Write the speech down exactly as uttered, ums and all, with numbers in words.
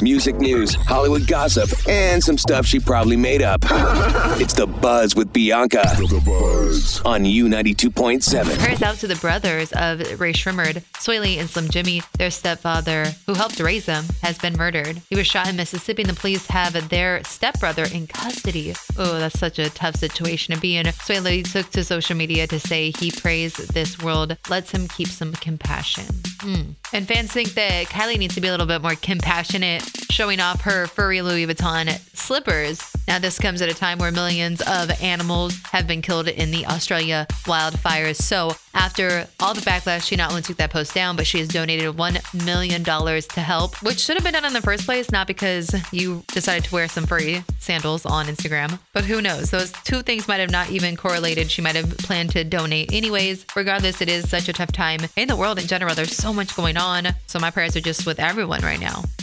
music news, Hollywood gossip, and some stuff she probably made up. It's The Buzz with Bianca The Buzz on U ninety-two point seven. Prayers out to the brothers of Ray Shrimard, Soy and Slim Jimmy. Their stepfather, who helped raise them, has been murdered. He was shot in Mississippi, and the police have their stepbrother in custody. Oh, that's such a tough situation to be in. Soy took to social media to say he prays this world lets him keep some compassion. Mm. And fans think that Kylie needs to be a little bit more compassionate, showing off her furry Louis Vuitton slippers. Now, this comes at a time where millions of animals have been killed in the Australia wildfires. So after all the backlash, she not only took that post down, but she has donated one million dollars to help, which should have been done in the first place, not because you decided to wear some furry sandals on Instagram. But who knows? Those two things might have not even correlated. She might have planned to donate anyways. Regardless, it is such a tough time in the world in general. There's so much going on. So my prayers are just with everyone right now.